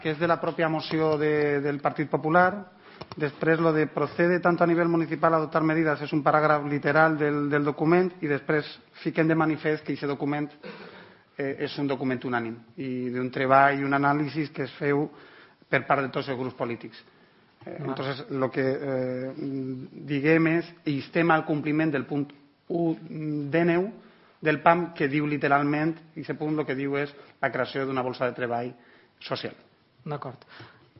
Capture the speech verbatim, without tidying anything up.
que és de la pròpia moció de, del Partit Popular. Després, lo de procede tanto a nivell municipal a adoptar medidas és un paràgraf literal del, del document i després fiquem de manifest que aquest document eh, és un document unànim i d'un treball i un anàlisi que es feu per part de tots els grups polítics. Eh, entonces, lo que eh, diguem és instem al compliment del punt un de neu del P A M que diu literalment, i aquest punt el que diu és la creació d'una bolsa de treball social. D'acord.